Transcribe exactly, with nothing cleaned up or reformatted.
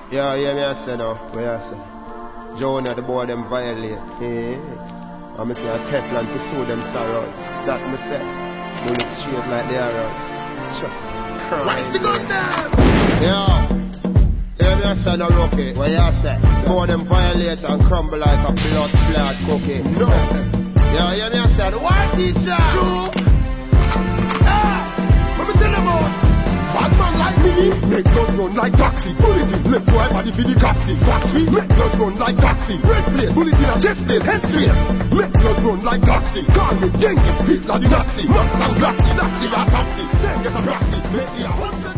Yeah, yeah, me I say now. What I say? Jonah, the boy them violate. Yeah. And me say a Teflon to sow them sorrows. That me say. Bullets straight like the arrows. Just crying. What's the gun down? Yeah. Yeah, me I say no rookie. What you say? The boy them violate and crumble like a blood clot cookie. No. Yeah, yeah, me I say the white teacher. True. Hey, what me tell about? Bad man like me, make blood run like taxi. Bullet in left right body for the taxi. Fox me, make blood run like taxi. Red plate, bullet in a chest plate, head straight. Make blood run like taxi. Call me Genghis, Hitler the Nazi. Max and Glaxy, Nazi autopsy. Send get a proxy, make me a